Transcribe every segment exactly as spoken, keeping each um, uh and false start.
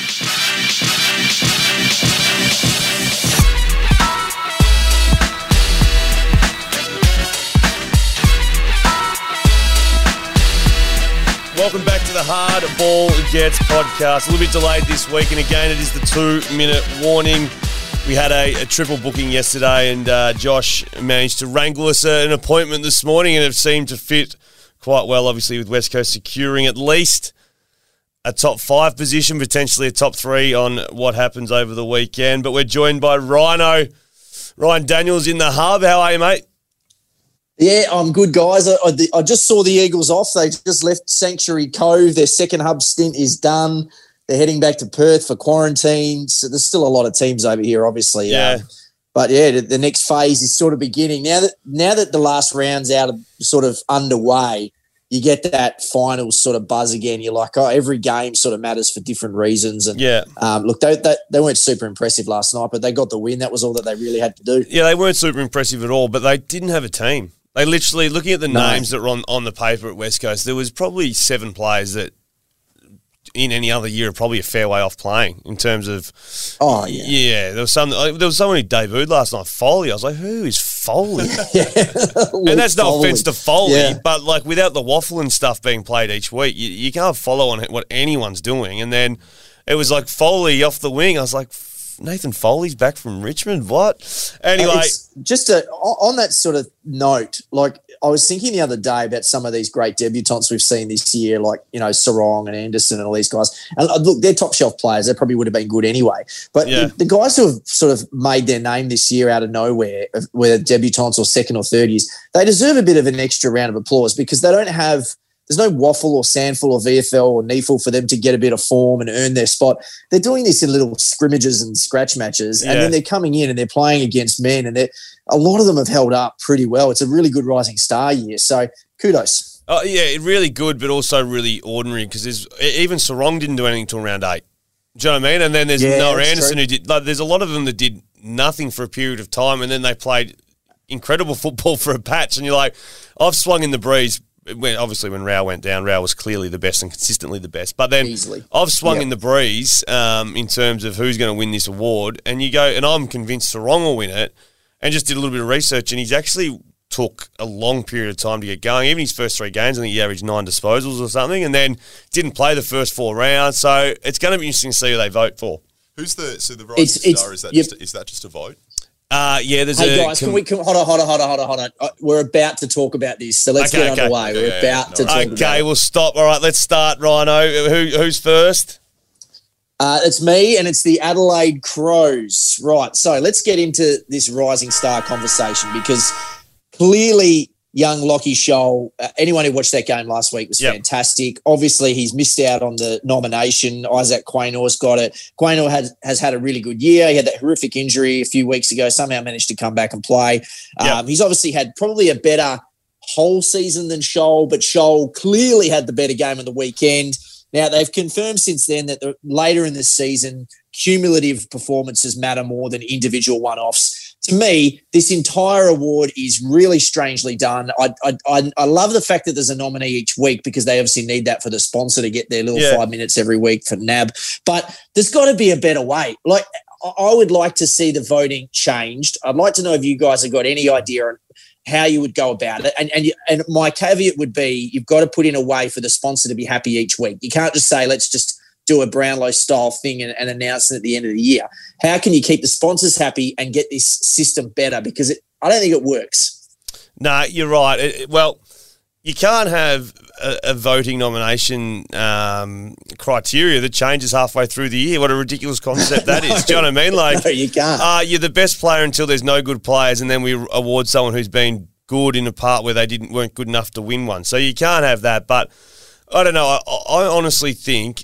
Welcome back to the Hard Ball Jets podcast. A little bit delayed this week, and again, it is the two-minute warning. We had a, a triple booking yesterday, and uh, Josh managed to wrangle us uh, an appointment this morning, and it seemed to fit quite well, obviously, with West Coast securing at least a top five position, potentially a top three on what happens over the weekend. But we're joined by Rhino. Ryan Daniels in the hub. How are you, mate? Yeah, I'm good, guys. I, I, I just saw the Eagles off. They just left Sanctuary Cove. Their second hub stint is done. They're heading back to Perth for quarantine. So there's still a lot of teams over here, obviously. Yeah. Um, but, yeah, the, the next phase is sort of beginning. Now that now that the last round's out of sort of underway, you get that final sort of buzz again. You're like, oh, every game sort of matters for different reasons. And yeah. um, look, they, they they weren't super impressive last night, but they got the win. That was all that they really had to do. Yeah, they weren't super impressive at all, but they didn't have a team. They literally, looking at the no. names that were on, on the paper at West Coast, there was probably seven players that in any other year are probably a fair way off playing in terms of. Oh yeah, yeah. There was some. There was someone who debuted last night. Foley. I was like, who is Foley? yeah. And that's no Foley. offense to Foley, yeah. but like without the waffle and stuff being played each week, you, you can't follow on what anyone's doing. And then it was like Foley off the wing. I was like, Nathan Foley's back from Richmond. What? Anyway, it's just a, on that sort of note, like I was thinking the other day about some of these great debutants we've seen this year, like, you know, Sarong and Anderson and all these guys. And look, they're top shelf players. They probably would have been good anyway. But yeah. the, the guys who have sort of made their name this year out of nowhere, whether debutants or second or third years, they deserve a bit of an extra round of applause because they don't have. There's no waffle or sandful or V F L or Neefle for them to get a bit of form and earn their spot. They're doing this in little scrimmages and scratch matches, yeah. and then they're coming in and they're playing against men, and a lot of them have held up pretty well. It's a really good rising star year, so kudos. Oh yeah, really good, but also really ordinary because there's even Sarong didn't do anything until round eight. Do you know what I mean? And then there's yeah, Noah Anderson true. who did. Like, there's a lot of them that did nothing for a period of time, and then they played incredible football for a patch. And you're like, I've swung in the breeze. When, obviously, when Rao went down, Rao was clearly the best and consistently the best. But then Easily. I've swung yep. in the breeze um, in terms of who's going to win this award. And you go, and I'm convinced Sarong will win it, and just did a little bit of research. And he's actually took a long period of time to get going. Even his first three games, I think he averaged nine disposals or something, and then didn't play the first four rounds. So it's going to be interesting to see who they vote for. Who's the so the rising It's- it's- star? Is that yep. just a, is that just a vote? Uh, yeah, there's Hey a guys, com- can we come, hold on, hold on, hold on, hold on, hold on. Uh, We're about to talk about this, so let's Okay, get okay. underway. We're Yeah, about yeah, to no. talk Okay, about it. we'll stop. All right, let's start, Rhino. Who, who's first? Uh, it's me, and it's the Adelaide Crows. Right, so let's get into this rising star conversation because clearly young Lockie Scholl, uh, anyone who watched that game last week was Yep. fantastic. Obviously, he's missed out on the nomination. Isaac Quaynor's got it. Quaynor has, has had a really good year. He had that horrific injury a few weeks ago, somehow managed to come back and play. Yep. Um, he's obviously had probably a better whole season than Scholl, but Scholl clearly had the better game on the weekend. Now, they've confirmed since then that the, later in the season, cumulative performances matter more than individual one-offs. To me, this entire award is really strangely done. I, I I I love the fact that there's a nominee each week because they obviously need that for the sponsor to get their little Yeah. five minutes every week for N A B. But there's got to be a better way. Like, I I would like to see the voting changed. I'd like to know if you guys have got any idea on how you would go about it. And and, you, and my caveat would be you've got to put in a way for the sponsor to be happy each week. You can't just say, let's just do a Brownlow style thing and, and announce it at the end of the year. How can you keep the sponsors happy and get this system better? Because it, I don't think it works. No, you're right. It, it- well, you can't have a, a voting nomination um, criteria that changes halfway through the year. What a ridiculous concept that is. Do you know what I mean? Like, No, you can't. Uh, you're the best player until there's no good players, and then we award someone who's been good in a part where they didn't weren't good enough to win one. So you can't have that. But I don't know. I, I honestly think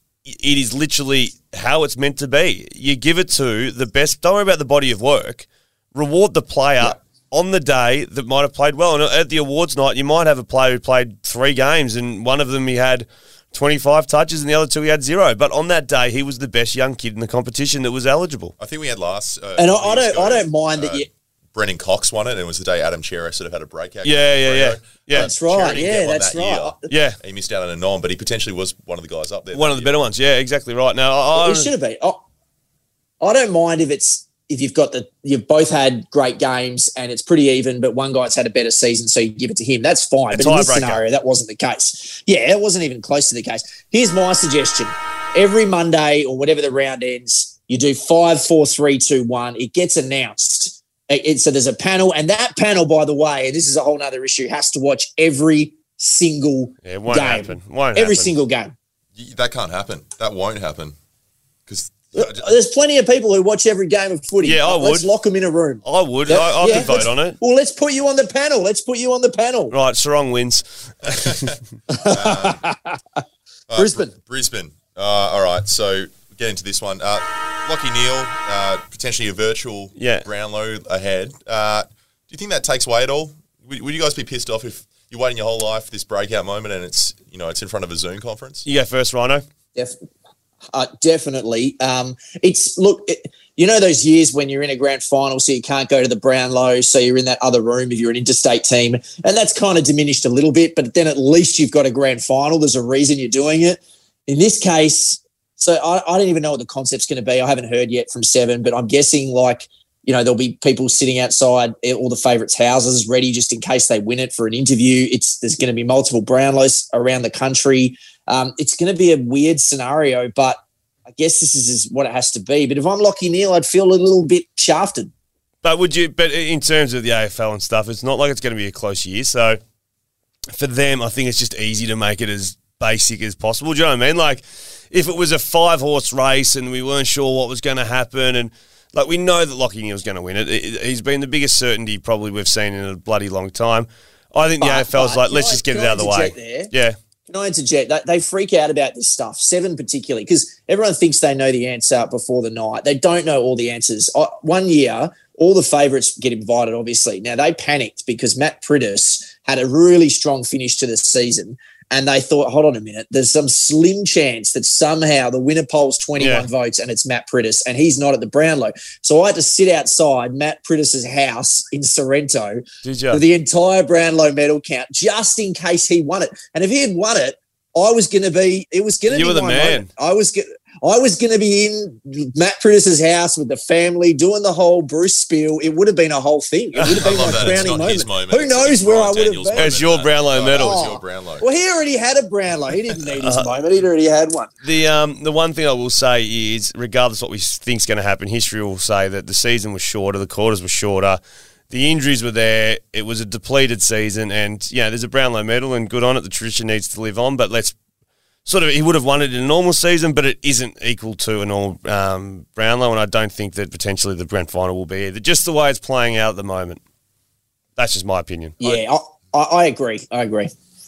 it is literally how it's meant to be. You give it to the best. Don't worry about the body of work. Reward the player Yeah. on the day that might have played well. And at the awards night, you might have a player who played three games and one of them he had twenty-five touches and the other two he had zero. But on that day, he was the best young kid in the competition that was eligible. I think we had last. Uh, And I, couple I years don't, I ago, don't mind that uh, you. Brennan Cox won it, and it was the day Adam Chera sort of had a breakout. Yeah, yeah, yeah. Yeah, that's right. Yeah, that's right. Year. Yeah. He missed out on a nine, but he potentially was one of the guys up there. One of the year. better ones. Yeah, exactly right. Now, I, I, it should have been. I, I don't mind if it's if you've got the you've both had great games and it's pretty even, but one guy's had a better season, so you give it to him. That's fine. A but in this tiebreaker. scenario, that wasn't the case. Yeah, it wasn't even close to the case. Here's my suggestion: every Monday or whatever the round ends, you do five, four, three, two, one. It gets announced. It, it, so there's a panel, and that panel, by the way, and this is a whole other issue, has to watch every single yeah, it won't game. happen. Won't every happen. single game. Y- That can't happen. That won't happen. Because There's plenty of people who watch every game of footy. Yeah, I Let's would. lock them in a room. I would. That- I, I yeah, could vote let's- on it. Well, let's put you on the panel. Let's put you on the panel. Right, Sarong wins. uh, Brisbane. Br- Brisbane. Uh, all right, so get into this one. Uh, Lockie Neal, uh, potentially a virtual Yeah. Brownlow ahead. Uh, do you think that takes away at all? Would, would you guys be pissed off if you're waiting your whole life for this breakout moment and it's you know it's in front of a Zoom conference? You go first, Rhino. Def- uh, definitely. Um, it's look, it, you know those years when you're in a grand final, so you can't go to the Brownlow, so you're in that other room if you're an interstate team, and that's kind of diminished a little bit. But then at least you've got a grand final. There's a reason you're doing it. In this case, so I, I don't even know what the concept's going to be. I haven't heard yet from Seven, but I'm guessing like. You know, there'll be people sitting outside all the favourites' houses ready just in case they win it for an interview. It's There's going to be multiple Brownlows around the country. Um, it's going to be a weird scenario, but I guess this is, is what it has to be. But if I'm Lockie Neal, I'd feel a little bit shafted. But would you? But in terms of the A F L and stuff, it's not like it's going to be a close year. So for them, I think it's just easy to make it as basic as possible. Do you know what I mean? Like if it was a five horse race and we weren't sure what was going to happen and. Like, we know that Lockie Neal's going to win it. He's been the biggest certainty probably we've seen in a bloody long time. I think the But- A F L's but like, can let's I- just get can it I out of the way. interject there? Yeah. Can I interject? They, they freak out about this stuff, Seven particularly, because everyone thinks they know the answer before the night. They don't know all the answers. I, one year, all the favourites get invited, obviously. Now, they panicked because Matt Priddis had a really strong finish to the season, and they thought, hold on a minute, there's some slim chance that somehow the winner polls twenty-one Yeah. votes and it's Matt Priddis, and he's not at the Brownlow. So I had to sit outside Matt Priddis's house in Sorrento Did you? for the entire Brownlow medal count just in case he won it. And if he had won it, I was going to be, it was going to You be were the my man. moment. I was going I was going to be in Matt Priddis's house with the family doing the whole Bruce spiel. It would have been a whole thing. It would have I been love my that. It's crowning not his moment. moment. Who It's- knows it's where Ryan I would have Daniels' been? moment. It's your That- Brownlow oh, medal. That was Oh. your Brownlow. Well, he already had a Brownlow. He didn't need Uh-huh. his moment. He'd already had one. The um the one thing I will say is, regardless of what we think's going to happen, history will say that the season was shorter, the quarters were shorter, the injuries were there, it was a depleted season, and yeah, there's a Brownlow medal, and good on it. The tradition needs to live on, but let's sort of he would have won it in a normal season, but it isn't equal to a normal um, Brownlow, and I don't think that potentially the grand final will be either. Just the way it's playing out at the moment. That's just my opinion. Yeah, I, I, I agree. I agree.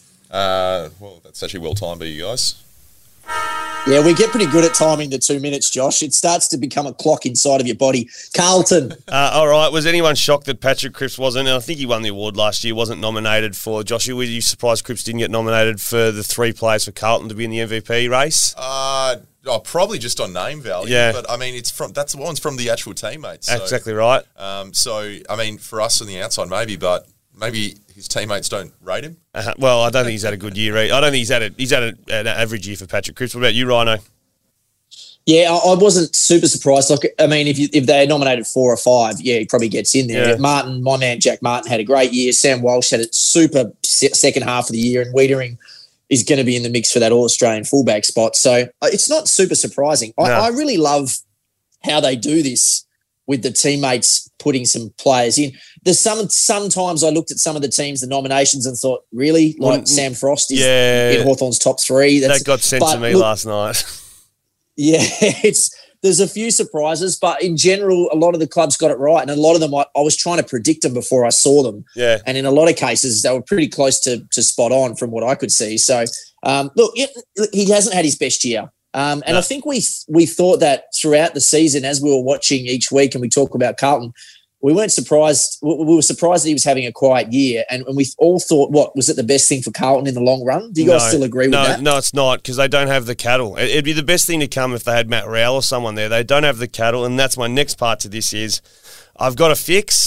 Uh, well, that's actually well timed by you guys. Yeah, we get pretty good at timing the two minutes, Josh. It starts to become a clock inside of your body. Carlton. Uh, all right. Was anyone shocked that Patrick Cripps wasn't? And I think he won the award last year. Wasn't nominated for. Joshua, were you surprised Cripps didn't get nominated for the three players for Carlton to be in the M V P race? Uh, oh, probably just on name value. Yeah. But I mean, it's from that's the one's from the actual teammates. That's So, exactly right. Um, so I mean, for us on the outside, maybe, but maybe his teammates don't rate him. Uh, well, I don't think he's had a good year. I don't think he's had a he's had a, an average year for Patrick Cripps. What about you, Rhino? Yeah, I I wasn't super surprised. Like, I mean, if you, if they nominated four or five, yeah, he probably gets in there. Yeah. Martin, my man Jack Martin, had a great year. Sam Walsh had a super se- second half of the year, and Wiedering is going to be in the mix for that All-Australian fullback spot. So uh, it's not super surprising. I, No. I really love how they do this with the teammates putting some players in. There's some sometimes I looked at some of the teams, the nominations, and thought, really, like Well, Sam Frost is yeah. in Hawthorn's top three. That's, That got sent but to me look, last night. Yeah, it's there's a few surprises, but in general, a lot of the clubs got it right, and a lot of them I, I was trying to predict them before I saw them, Yeah. and in a lot of cases they were pretty close to to spot on from what I could see. So, um, look, it, he hasn't had his best year, um, and No. I think we we thought that throughout the season as we were watching each week, and we talk about Carlton. We weren't surprised. We we were surprised that he was having a quiet year, and, and we all thought, what was it the best thing for Carlton in the long run? Do you guys No, still agree with no, that? No, it's not, because they don't have the cattle. It- It'd be the best thing to come if they had Matt Rowell or someone there. They don't have the cattle, and that's my next part to this is I've got a fix,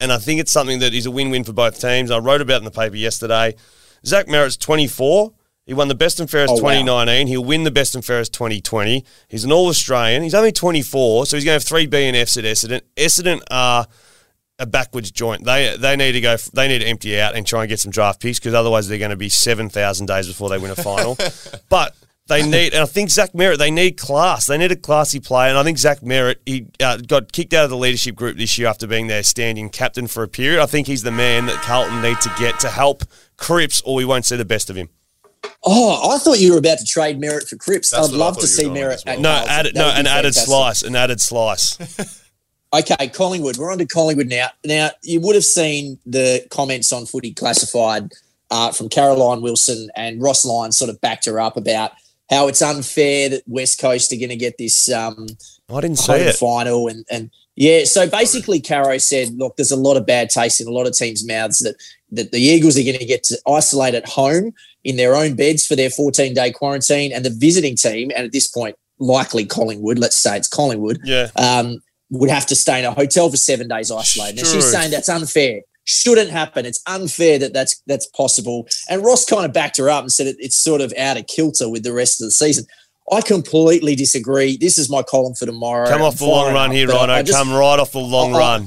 and I think it's something that is a win-win for both teams. I wrote about it in the paper yesterday. Zach Merrett's twenty-four. He won the Best and Fairest oh, twenty nineteen. Wow. He'll win the Best and Fairest twenty twenty. He's an All-Australian. He's only twenty-four, so he's going to have three B N Fs at Essendon. Essendon are a backwards joint. They they need to go. They need to empty out and try and get some draft picks because otherwise they're going to be seven thousand days before they win a final. But they need, and I think Zach Merrett, they need class. They need a classy player, and I think Zach Merrett, he uh, got kicked out of the leadership group this year after being their standing captain for a period. I think he's the man that Carlton need to get to help Cripps, or we won't see the best of him. Oh, I thought you were about to trade Merrett for Cripps. That's I'd what I love thought to you see were going Merrett. as well. at No, Carlton. added, That no, would be an added fantastic. slice, an added slice. Okay, Collingwood. We're on to Collingwood now. Now, you would have seen the comments on Footy Classified uh, from Caroline Wilson, and Ross Lyons sort of backed her up about how it's unfair that West Coast are going to get this um, I didn't see home it. final. And, and yeah, so basically Caro said, look, there's a lot of bad taste in a lot of teams' mouths that, that the Eagles are going to get to isolate at home in their own beds for their fourteen-day quarantine, and the visiting team, and at this point, likely Collingwood, let's say it's Collingwood, Yeah. um, would have to stay in a hotel for seven days isolated. And Sure. she's saying that's unfair. Shouldn't happen. It's unfair that that's that's possible. And Ross kind of backed her up and said it, it's sort of out of kilter with the rest of the season. I completely disagree. This is my column for tomorrow. Come off I'm the long firing run up, here, but I- Rhino. I just- Come right off the long I- I- run.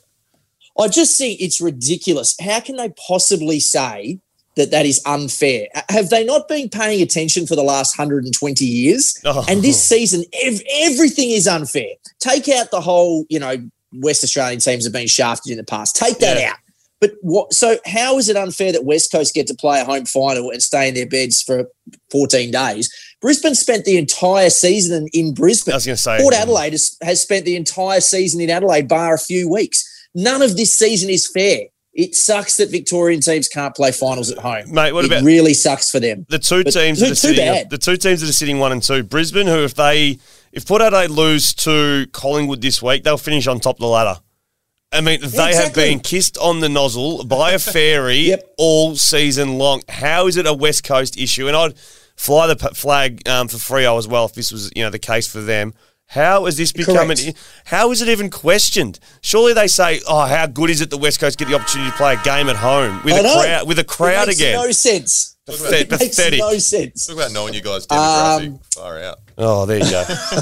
I just think it's ridiculous. How can they possibly say that that is unfair? Have they not been paying attention for the last one hundred twenty years? Oh. And this season, ev- everything is unfair. Take out the whole, you know, West Australian teams have been shafted in the past. Take that Yeah. out. But what? So how is it unfair that West Coast get to play a home final and stay in their beds for fourteen days? Brisbane spent the entire season in, in Brisbane. I was going to say. Port Adelaide has, has spent the entire season in Adelaide, bar a few weeks. None of this season is fair. It sucks that Victorian teams can't play finals at home. Mate, what it about really sucks for them. the two But teams too- that are too sitting bad. the two teams that are sitting one and two? Brisbane, who if they if Port Adelaide lose to Collingwood this week, they'll finish on top of the ladder. I mean, they have exactly. been kissed on the nozzle by a fairy Yep. all season long. How is it a West Coast issue? And I'd fly the p- flag um, for Freo as well if this was, you know, the case for them. How is this becoming? Correct. How is it even questioned? Surely they say, "Oh, how good is it the West Coast get the opportunity to play a game at home with I a know. crowd with a crowd it makes again?" no sense. Pathet- It makes pathetic. no sense. Talk about knowing you guys' demographic. Um, Far out. Oh, there you go.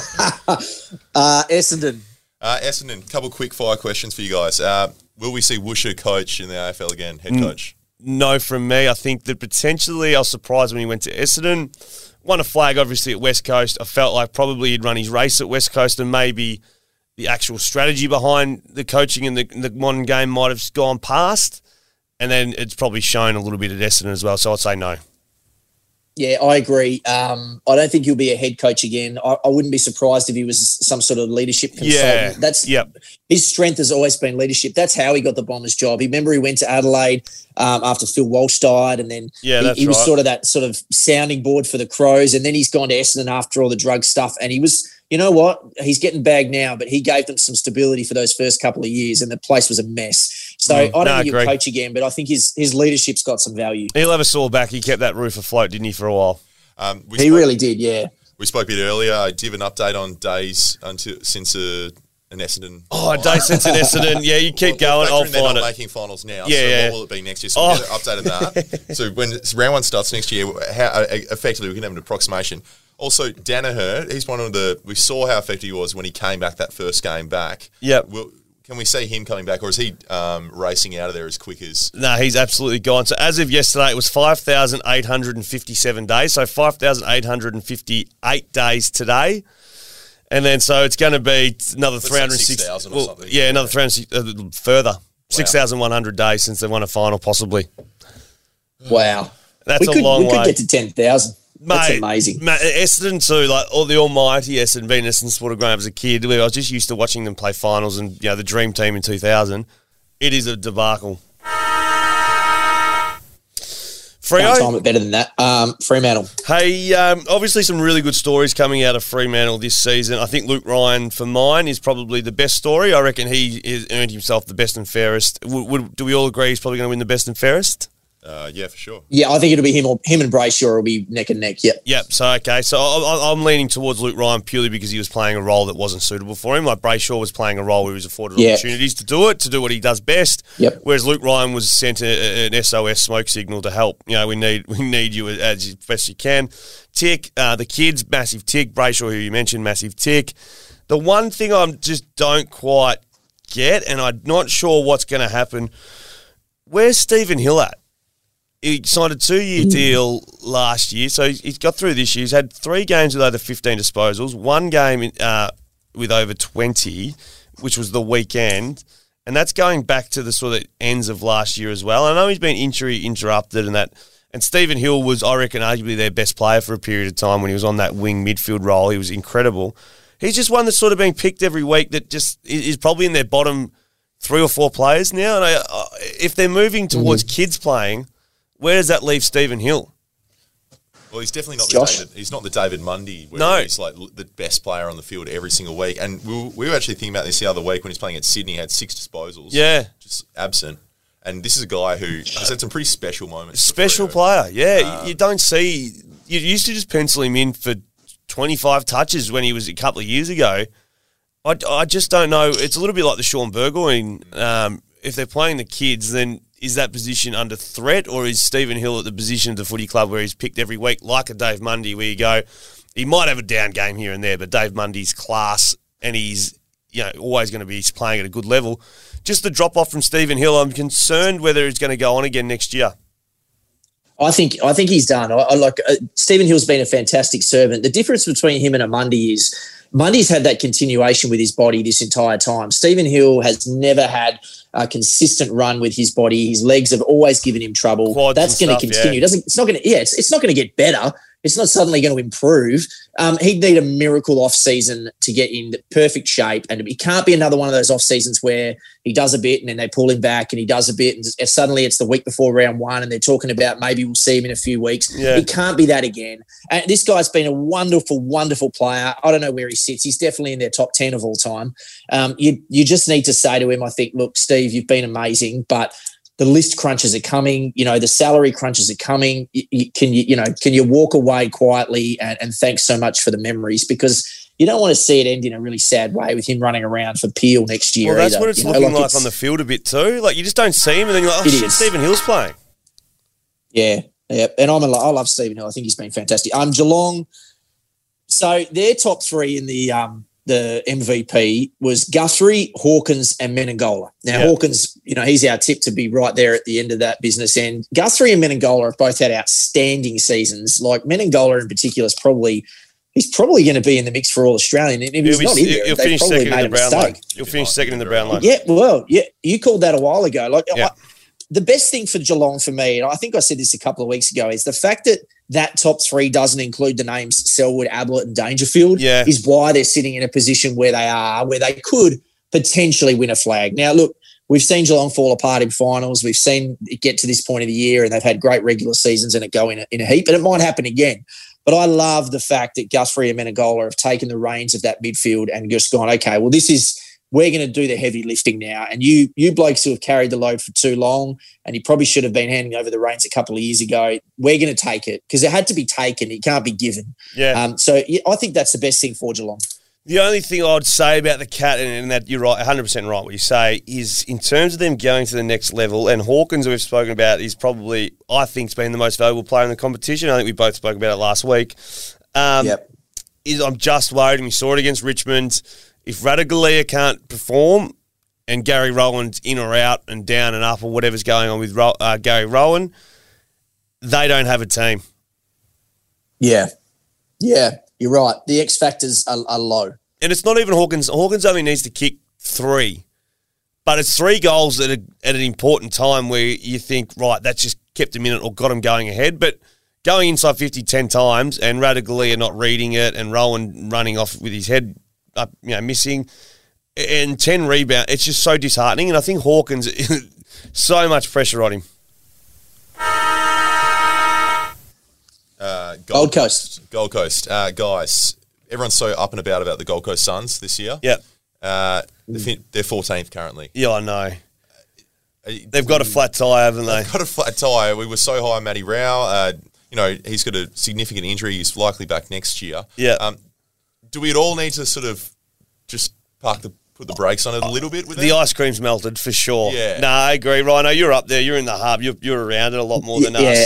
Uh, Essendon. Uh, Essendon, couple quick fire questions for you guys. Uh, will we see Woosha coach in the A F L again, head coach? No from me. I think that potentially I was surprised when he went to Essendon. Won a flag, obviously, at West Coast. I felt like probably he'd run his race at West Coast and maybe the actual strategy behind the coaching in the, in the modern game might have gone past. And then it's probably shown a little bit at Essendon as well. So I'd say no. Yeah, I agree. Um, I don't think he'll be a head coach again. I, I wouldn't be surprised if he was some sort of leadership consultant. Yeah. That's Yep. his strength has always been leadership. That's how he got the Bombers job. He remember he went to Adelaide um, after Phil Walsh died, and then Yeah, he, that's he was right. sort of that sort of sounding board for the Crows. And then he's gone to Essendon after all the drug stuff, and he was. You know what? He's getting bagged now, but he gave them some stability for those first couple of years, and the place was a mess. So Mm, I don't no, think he'll agree. coach again, but I think his his leadership's got some value. He'll have a sore back. He kept that roof afloat, didn't he, for a while? Um, we He spoke, really did, yeah. We spoke a bit earlier. I did an update on days until since uh, an Essendon. Oh, day since an Essendon. Yeah, you keep Well, going. I'll factoring they're find not it. making finals now. Yeah, so yeah. what will it be next year? So Oh. we'll get an update on that. So when round one starts next year, how uh, effectively we can have an approximation. Also, Danaher, he's one of the. We saw how effective he was when he came back that first game back. Yep. Will, can we see him coming back, or is he um, racing out of there as quick as? No, he's absolutely gone. So as of yesterday, it was five thousand eight hundred fifty-seven days. So five thousand eight hundred fifty-eight days today. And then so it's going to be another That's three hundred sixty. like six thousand or well, something. yeah, another three hundred sixty, uh, further. six thousand one hundred days since they won a final, possibly. Wow. That's we a could, long we way. could get to ten thousand. That's Mate, amazing. Mate, Essendon too, like all the almighty Essendon, being Essendon supporter growing up as a kid. I was just used to watching them play finals and, you know, the dream team in two thousand. It is a debacle. Can't time Freo? it better than that. Um, Fremantle. Hey, um, obviously some really good stories coming out of Fremantle this season. I think Luke Ryan, for mine, is probably the best story. I reckon he has earned himself the best and fairest. Would, would, do we all agree he's probably going to win the best and fairest? Uh, yeah, for sure. Yeah, I think it'll be him or him and Brayshaw will be neck and neck. Yep. Yep. So okay. So I, I'm leaning towards Luke Ryan purely because he was playing a role that wasn't suitable for him. Like Brayshaw was playing a role where he was afforded Yeah. opportunities to do it, to do what he does best. Yep. Whereas Luke Ryan was sent a, an S O S smoke signal to help. You know, we need we need you as best you can. Tick, uh, the kids, massive tick. Brayshaw, who you mentioned, massive tick. The one thing I just don't quite get, and I'm not sure what's going to happen. Where's Stephen Hill at? He signed a two-year deal last year, so he's got through this year. He's had three games with over fifteen disposals, one game uh, with over twenty, which was the weekend, and that's going back to the sort of ends of last year as well. I know he's been injury interrupted and that, and Stephen Hill was, I reckon, arguably their best player for a period of time when he was on that wing midfield role. He was incredible. He's just one that's sort of being picked every week that just is probably in their bottom three or four players now. And I, uh, if they're moving towards mm-hmm. kids playing, where does that leave Stephen Hill? Well, he's definitely not Josh. the David. He's not the David Mundy. Where No, he's like the best player on the field every single week. And we were, we were actually thinking about this the other week when he's playing at Sydney. He had six disposals. Yeah, just absent. And this is a guy who has had some pretty special moments. Special player, yeah. Uh, you, you don't see. You used to just pencil him in for twenty-five touches when he was a couple of years ago. I, I just don't know. It's a little bit like the Sean Burgoyne. Um, if they're playing the kids, then is that position under threat, or is Stephen Hill at the position of the footy club where he's picked every week, like a Dave Mundy, where you go, he might have a down game here and there, but Dave Mundy's class and he's you know always going to be playing at a good level. Just the drop off from Stephen Hill, I'm concerned whether he's going to go on again next year. I think I think he's done. I, I like uh, Stephen Hill's been a fantastic servant. The difference between him and a Mundy is Mundy's had that continuation with his body this entire time. Stephen Hill has never had a consistent run with his body. His legs have always given him trouble. Quads That's going to continue. Yeah. Doesn't it's not going to yeah it's, it's not going to get better. It's not suddenly going to improve. Um, he'd need a miracle off season to get in perfect shape, and it can't be another one of those off seasons where he does a bit and then they pull him back and he does a bit and suddenly it's the week before round one and they're talking about maybe we'll see him in a few weeks. Yeah. It can't be that again. And this guy's been a wonderful, wonderful player. I don't know where he sits. He's definitely in their top ten of all time. Um, you you just need to say to him, I think, look, Steve, you've been amazing, but the list crunches are coming. You know, the salary crunches are coming. You, you, can you, you know, can you walk away quietly and, and thanks so much for the memories, because you don't want to see it end in a really sad way with him running around for Peel next year. Well, that's either. what it's you know, looking like, like on the field a bit too. Like you just don't see him, and then you're like, oh It shit, is. Stephen Hill's playing. Yeah, yeah. And I'm a, I love Stephen Hill. I think he's been fantastic. Um, Geelong. So their top three in the um the M V P was Guthrie, Hawkins, and Menengola. Now, Yeah. Hawkins, you know, he's our tip to be right there at the end of that business end. Guthrie and Menengola have both had outstanding seasons. Like Menengola in particular is probably he's probably going to be in the mix for All Australian. And if he's He'll not be- in there, he'll they finish probably second in made the a brown mistake. line. He'll finish second in the brown line. Yeah, well, yeah, you called that a while ago. Like, Yeah. I, the best thing for Geelong for me, and I think I said this a couple of weeks ago, is the fact that that top three doesn't include the names Selwood, Ablett, and Dangerfield. Yeah. Is why they're sitting in a position where they are, where they could potentially win a flag. Now, look, we've seen Geelong fall apart in finals. We've seen it get to this point of the year, and they've had great regular seasons, and it go in a, in a heap, and it might happen again. But I love the fact that Guthrie and Menengola have taken the reins of that midfield and just gone, okay, well, this is we're going to do the heavy lifting now. And you you blokes who have carried the load for too long, and you probably should have been handing over the reins a couple of years ago, we're going to take it because it had to be taken. It can't be given. Yeah. Um, so yeah, I think that's the best thing for Geelong. The only thing I'd say about the Cat, and, and that you're right, one hundred percent right what you say, is in terms of them going to the next level, and Hawkins, who we've spoken about, is probably, I think, has been the most valuable player in the competition. I think we both spoke about it last week. Um, Yep. Is I'm just worried, and we saw it against Richmond, if Radaglia can't perform and Gary Rowan's in or out and down and up or whatever's going on with Ro- uh, Gary Rowan, they don't have a team. Yeah. Yeah, you're right. The X factors are, are low. And it's not even Hawkins. Hawkins only needs to kick three. But it's three goals at, a, at an important time where you think, right, that's just kept him in it or got him going ahead. But going inside fifty ten times and Radaglia not reading it and Rowan running off with his head up, you know, missing, and ten rebound, it's just so disheartening. And I think Hawkins, so much pressure on him. Uh, Gold, Gold Coast. Gold Coast. Uh, guys, everyone's so up and about about the Gold Coast Suns this year. Yep. Uh, they're fin- they're fourteenth currently. Yeah, I know. They've got a flat tyre, haven't they? They've got a flat tyre. We were so high on Matty Rao. Uh, you know, he's got a significant injury. He's likely back next year. Yeah. Um, do we all need to sort of just park the put the brakes on it a little bit with The them? ice cream's melted for sure. Yeah. No, I agree, Rhino. You're up there. You're in the hub. You're, you're around it a lot more than Yeah.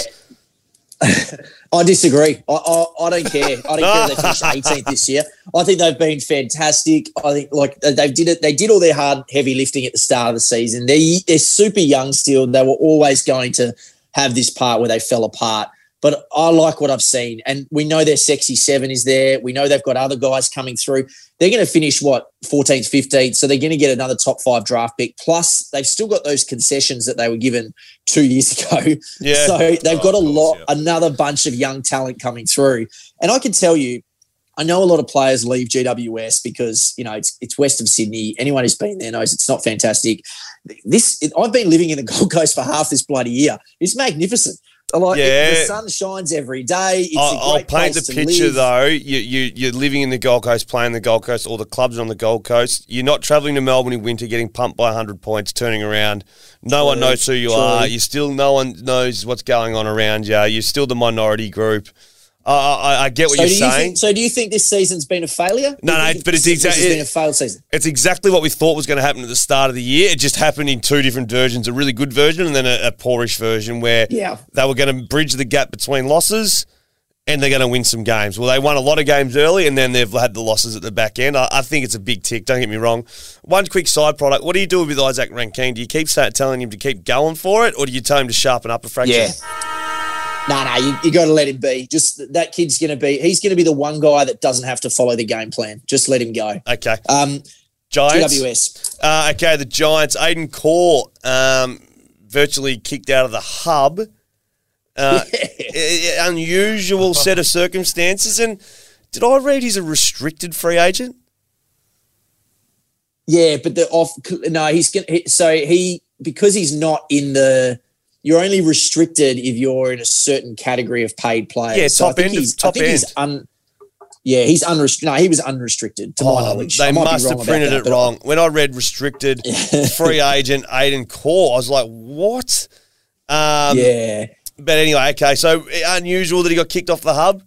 us. I disagree. I, I, I don't care. I don't care if they finished eighteenth this year. I think they've been fantastic. I think like they did it. They did all their hard, heavy lifting at the start of the season. They they're super young still. They were always going to have this part where they fell apart. But I like what I've seen, and we know their sexy seven is there. We know they've got other guys coming through. They're going to finish what fourteenth, fifteenth, so they're going to get another top five draft pick. Plus, they've still got those concessions that they were given two years ago. Yeah. So they've Oh, got a of course, lot, yeah. another bunch of young talent coming through. And I can tell you, I know a lot of players leave G W S because you know it's it's west of Sydney. Anyone who's been there knows it's not fantastic. This I've been living in the Gold Coast for half this bloody year. It's magnificent. Like Yeah. it, the sun shines every day. It's I'll, a I'll great paint place the to picture live. though. You, you, you're living in the Gold Coast, playing the Gold Coast, all the clubs are on the Gold Coast. You're not travelling to Melbourne in winter, getting pumped by one hundred points, turning around. No one True, knows who you true. are. You still, no one knows what's going on around you. You're still the minority group. I, I, I get what So you're do you saying. think? So do you think this season's been a failure? No, Do you no, think but it's this, exact- This has it- been a failed season. It's exactly what we thought was going to happen at the start of the year. It just happened in two different versions, a really good version and then a, a poorish version where Yeah. they were going to bridge the gap between losses and they're going to win some games. Well, they won a lot of games early and then they've had the losses at the back end. I, I think it's a big tick, don't get me wrong. One quick side product, what do you do with Isaac Rankine? Do you keep start telling him to keep going for it or do you tell him to sharpen up a fraction? Yeah. No, no, you, you got to let him be. Just that kid's going to be. He's going to be the one guy that doesn't have to follow the game plan. Just let him go. Okay. Um, Giants. G W S. Uh, okay, the Giants. Aiden Core um, virtually kicked out of the hub. Uh, a- a- unusual set of circumstances. And did I read he's a restricted free agent? Yeah, but the off. No, he's going. to So he because he's not in the. You're only restricted if you're in a certain category of paid players. Yeah, So I top think end of- he's- top I think he's end. un, Yeah, he's unrestricted. No, he was unrestricted to my Oh, knowledge. they I might be must wrong have about printed that, it but- wrong. When I read restricted free agent Aiden Core, I was like, what? Um, Yeah. But anyway, okay, so unusual that he got kicked off the hub?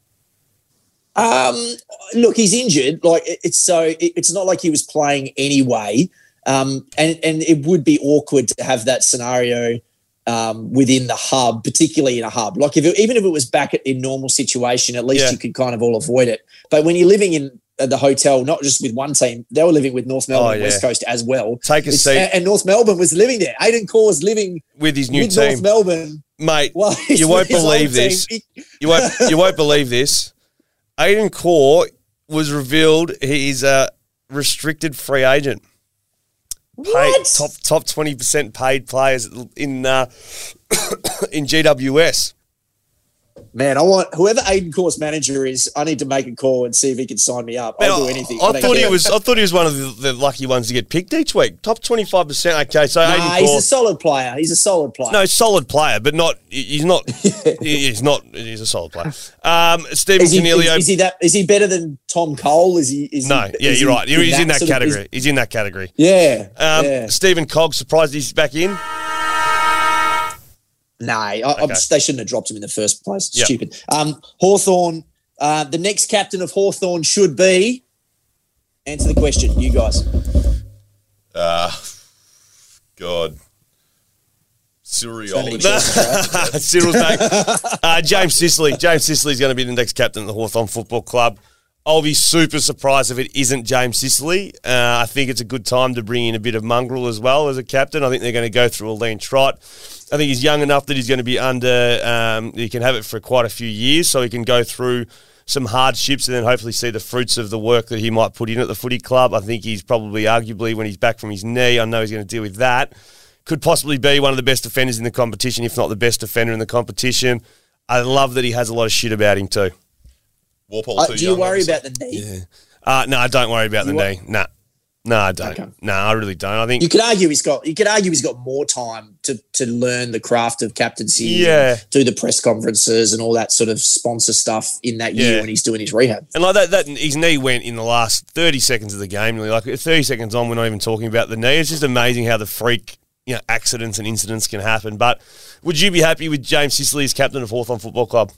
Um, look, he's injured. Like it- it's so it, it's not like he was playing anyway. Um, and and it would be awkward to have that scenario um, within the hub, particularly in a hub. Like if it, even if it was back at, in normal situation, at least Yeah. you could kind of all avoid it. But when you're living in uh, the hotel, not just with one team, they were living with North Melbourne Oh, and yeah. West Coast as well. Take a It's- seat. and, and North Melbourne was living there. Aiden Core was living With his new with team. North Melbourne. Mate, Well, you won't his old believe team. this. He- You won't, you won't believe this. Aiden Core was revealed he's a restricted free agent. Paid, What? top top twenty percent paid players in uh, in G W S. Man, I want whoever Aiden Core's manager is. I need to make a call and see if he can sign me up. Man, I'll do anything. I, I don't thought he care. was. I thought he was one of the, the lucky ones to get picked each week. Top twenty five percent. Okay, so Nah, Aiden he's Core. a solid player. He's a solid player. No, solid player, but not. He's not. He's not. He's a solid player. Um, Stephen is he, Canelio. is, is he that? Is he better than Tom Cole? Is he? Is no, he, yeah, is you're he right. He's in that sort of- category. is- He's in that category. yeah, Um, yeah. Stephen Cogg, surprised he's back in. Nah, I, I'm- Okay. they shouldn't have dropped him in the first place. Yep. Stupid. Um, Hawthorn. Uh, the next captain of Hawthorn should be. Answer the question, you guys. Uh, God. So many Sirioli. choices, right? Cyril's back. Uh, James Sicily. James Sicily's going to be the next captain of the Hawthorn Football Club. I'll be super surprised if it isn't James Sicily. Uh, I think it's a good time to bring in a bit of mongrel as well as a captain. I think they're going to go through a lean trot. I think he's young enough that he's going to be under, um, he can have it for quite a few years, so he can go through some hardships and then hopefully see the fruits of the work that he might put in at the footy club. I think he's probably, arguably, when he's back from his knee, I know he's going to deal with that. Could possibly be one of the best defenders in the competition, if not the best defender in the competition. I love that he has a lot of shit about him too. Walpole Uh, too do you young, worry obviously. about the knee? Uh, no, I don't worry about the You wa- knee. No, no, I don't. Okay. No, I really don't. I think You could argue he's got. You could argue he's got more time to to learn the craft of captaincy. Yeah. and do the press conferences and all that sort of sponsor stuff in that year Yeah. when he's doing his rehab. And like that, that his knee went in the last thirty seconds of the game. Really, like thirty seconds on, we're not even talking about the knee. It's just amazing how the freak you know, accidents and incidents can happen. But would you be happy with James Sicily as captain of Hawthorn Football Club?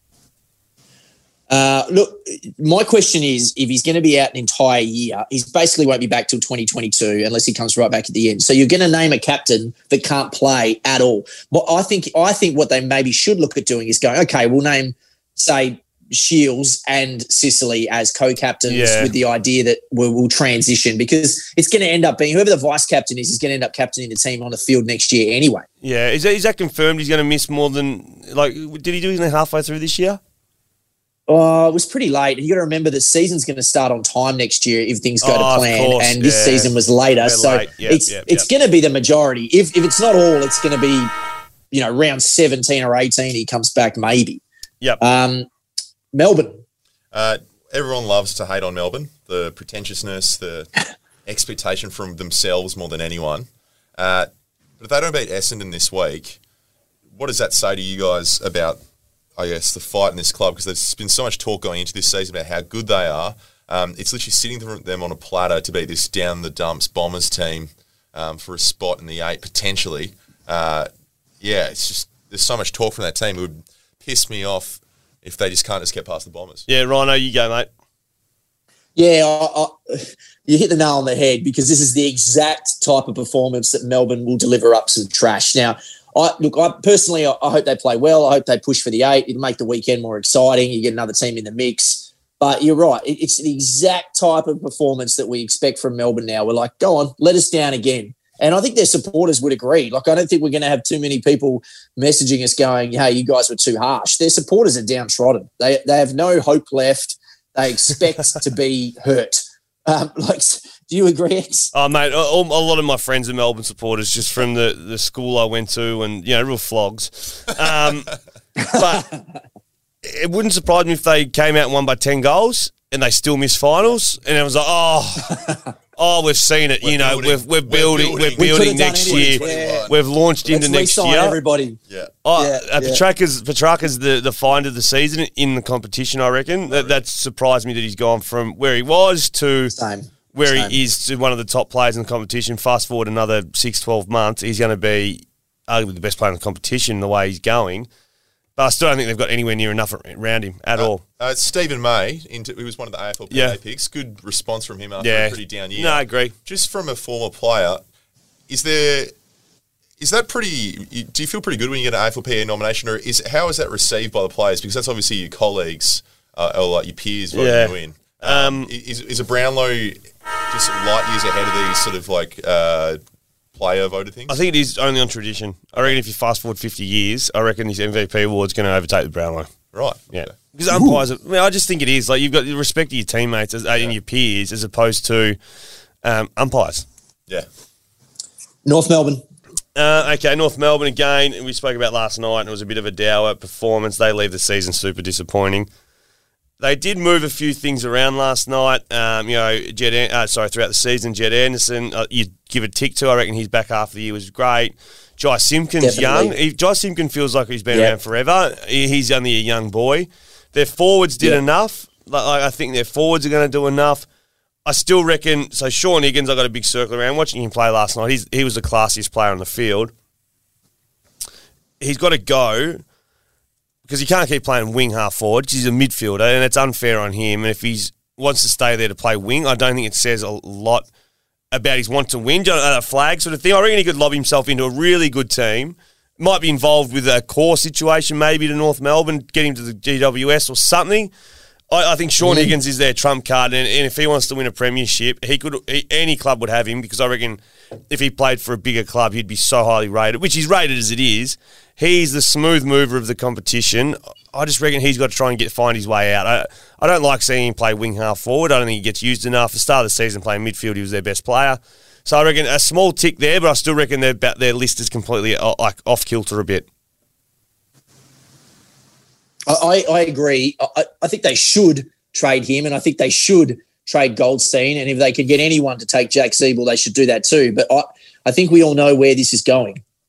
Uh, look, my question is, if he's going to be out an entire year, he basically won't be back till twenty twenty-two unless he comes right back at the end. So you're going to name a captain that can't play at all. Well, I think I think what they maybe should look at doing is going, okay, we'll name, say, Shields and Sicily as co-captains yeah. with the idea that we'll, we'll transition, because it's going to end up being whoever the vice captain is is going to end up captaining the team on the field next year anyway. Yeah, is that, is that confirmed? He's going to miss more than like? Did he do it halfway through this year? Oh, it was pretty late. You got to remember the season's going to start on time next year if things go oh, to plan, course, and this yeah. season was later. We're so late. Yep, it's yep, it's yep. going to be the majority. If if it's not all, it's going to be, you know, round seventeen or eighteen. He comes back maybe. Yep. Um, Melbourne. Uh, everyone loves to hate on Melbourne. The pretentiousness, the expectation from themselves more than anyone. Uh, but if they don't beat Essendon this week, what does that say to you guys about, I guess, the fight in this club? Because there's been so much talk going into this season about how good they are. Um, it's literally sitting them on a platter to beat this down-the-dumps Bombers team um, for a spot in the eight, potentially. Uh, yeah, it's just there's so much talk from that team. It would piss me off if they just can't just get past the Bombers. Yeah, Rhino, you go, mate. Yeah, I, I, you hit the nail on the head, because this is the exact type of performance that Melbourne will deliver up some trash. Now, I look, I personally, I, I hope they play well. I hope they push for the eight. It'll make the weekend more exciting. You get another team in the mix. But you're right. It, it's the exact type of performance that we expect from Melbourne now. We're like, go on, let us down again. And I think their supporters would agree. Like, I don't think we're going to have too many people messaging us going, hey, you guys were too harsh. Their supporters are downtrodden. They they have no hope left. They expect to be hurt. Um, like, do you agree, X? Oh, mate, a, a lot of my friends are Melbourne supporters just from the, the school I went to, and, you know, real flogs. Um, but it wouldn't surprise me if they came out and won by ten goals and they still missed finals. And it was like, oh... Oh, we've seen it. We're you know, building. we've, we're building. We're We're building. building, We next year. yeah. We've launched Let's into next re-sign year. everybody. Yeah. Oh, yeah, uh, yeah. Petrarca's Petrarca's the, the find of the season in the competition, I reckon. That, that surprised me that he's gone from where he was to Same. where Same. he is to one of the top players in the competition. Fast forward another six, twelve months, he's going to be arguably the best player in the competition the way he's going. But I still don't think they've got anywhere near enough around him at Uh, all. Uh, Stephen May, into, who was one of the A F L P A Yeah. picks, good response from him after Yeah. a pretty down year. No, I agree. Just from a former player, is there is that pretty? Do you feel pretty good when you get an A F L P A nomination, or is how is that received by the players? Because that's obviously your colleagues uh, or like your peers voting Yeah. you in. Um, Um, is is a Brownlow just light years ahead of these sort of like uh, player voted things? I think it is only on tradition. I reckon if you fast forward fifty years, I reckon this M V P award's going to overtake the Brownlow. Right. Yeah. Okay. Because umpires, are, I, mean, I just think it is. Like, you've got the respect of your teammates as, and your peers as opposed to um, umpires. Yeah. North Melbourne. Uh, okay, North Melbourne again. We spoke about last night, and it was a bit of a dour performance. They leave the season super disappointing. They did move a few things around last night. Um, you know, Jed, An- uh, sorry, throughout the season, Jed Anderson, uh, you give a tick to. I reckon his back half of the year was great. Jai Simpkins, Definitely. young. He, Jai Simpkins feels like he's been Yeah. around forever. He, he's only a young boy. Their forwards did Yeah. enough. Like, like, I think their forwards are going to do enough. I still reckon. So Sean Higgins, I got a big circle around watching him play last night. He's he was the classiest player on the field. He's got to go because he can't keep playing wing half forward because he's a midfielder, and it's unfair on him. And if he wants to stay there to play wing, I don't think it says a lot about his want to win, a flag sort of thing. I reckon he could lob himself into a really good team. Might be involved with a core situation, maybe to North Melbourne, get him to the G W S or something. I, I think Sean Mm. Higgins is their trump card, and, and if he wants to win a premiership, he could. He, any club would have him because I reckon if he played for a bigger club, he'd be so highly rated, which he's rated as it is. He's the smooth mover of the competition. I just reckon he's got to try and get find his way out. I, I don't like seeing him play wing half forward. I don't think he gets used enough. At the start of the season, playing midfield, he was their best player. So I reckon a small tick there, but I still reckon their their list is completely uh, like off kilter a bit. I, I agree. I, I think they should trade him, and I think they should trade Goldstein. And if they could get anyone to take Jack Siebel, they should do that too. But I, I think we all know where this is going.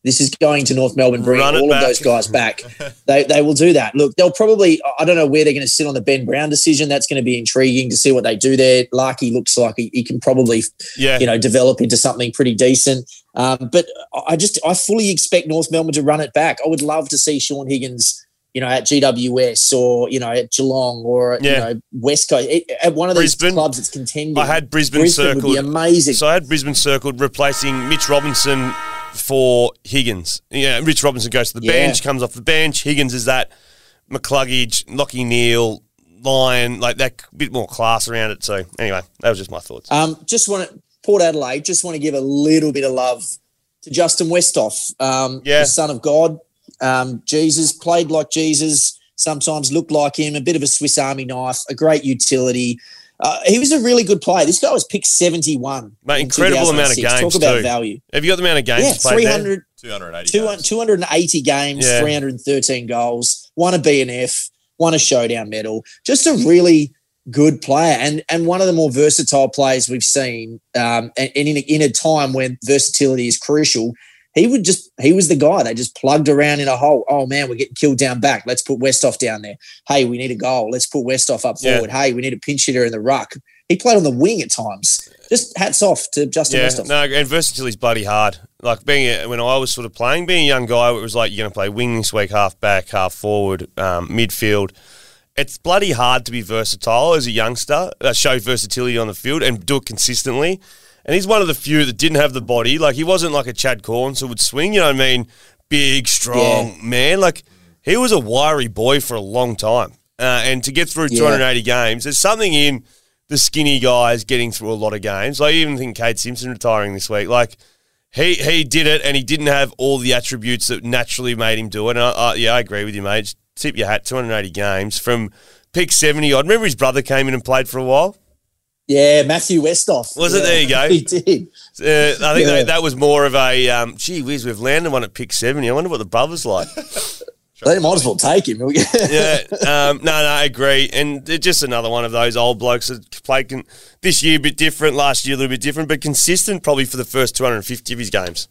This is going to North Melbourne, bringing Run it all back. of those guys back. they they will do that. Look, they'll probably, I don't know where they're going to sit on the Ben Brown decision. That's going to be intriguing to see what they do there. Larky looks like he, he can probably, Yeah. you know, develop into something pretty decent. Um, but I just, I fully expect North Melbourne to run it back. I would love to see Sean Higgins, you know, at G W S or, you know, at Geelong or, Yeah. you know, West Coast, at one of these Brisbane. clubs that's contending. I had Brisbane, Brisbane circled. would be amazing. So I had Brisbane circled, replacing Mitch Robinson for Higgins. Yeah, Rich Robinson goes to the Yeah. bench, comes off the bench. Higgins is that McCluggage, Lockie Neal, Lyon, like that bit more class around it. So anyway, that was just my thoughts. Um, just want to, Port Adelaide, just want to give a little bit of love to Justin Westhoff, um, Yeah. the son of God. Um, Jesus, played like Jesus, sometimes looked like him, a bit of a Swiss Army knife, a great utility. Uh, he was a really good player. This guy was picked seventy-one. Mate, in incredible amount of two thousand six. games Talk about too. value. Have you got the amount of games Yeah, he's played three there? hundred, two hundred eighty two games. two hundred eighty games, Yeah. three hundred thirteen goals, won a B N F, won a showdown medal. Just a really good player and and one of the more versatile players we've seen. Um, and, and in, a, in a time when versatility is crucial, he would just he was the guy. They just plugged around in a hole. Oh man, we're getting killed down back. Let's put Westhoff down there. Hey, we need a goal. Let's put Westhoff up Yeah. forward. Hey, we need a pinch hitter in the ruck. He played on the wing at times. Just hats off to Justin Yeah, Westhoff. no, and versatility's bloody hard. Like being a, when I was sort of playing, being a young guy, it was like you're going to play wing this week, half back, half forward, um, midfield. It's bloody hard to be versatile as a youngster, uh, show versatility on the field and do it consistently. And he's one of the few that didn't have the body. Like he wasn't like a Chad Corns who would swing. You know what I mean? Big, strong Yeah. man. Like he was a wiry boy for a long time. Uh, and to get through Yeah. two hundred eighty games, there's something in the skinny guys getting through a lot of games. I even think Kade Simpson retiring this week. Like he he did it, and he didn't have all the attributes that naturally made him do it. And I, I, yeah, I agree with you, mate. Just tip your hat. two hundred eighty games from pick seventy odd. Remember his brother came in and played for a while. Yeah, Matthew Westhoff. Was yeah, it? There you go. He did. Uh, I think Yeah. that, that was more of a um, gee whiz. We've landed one at pick seventy. I wonder what the brother's like. They might as well take him. Yeah, um, no, no, I agree. And it's just another one of those old blokes that played con- this year a bit different, last year a little bit different, but consistent probably for the first two hundred fifty of his games.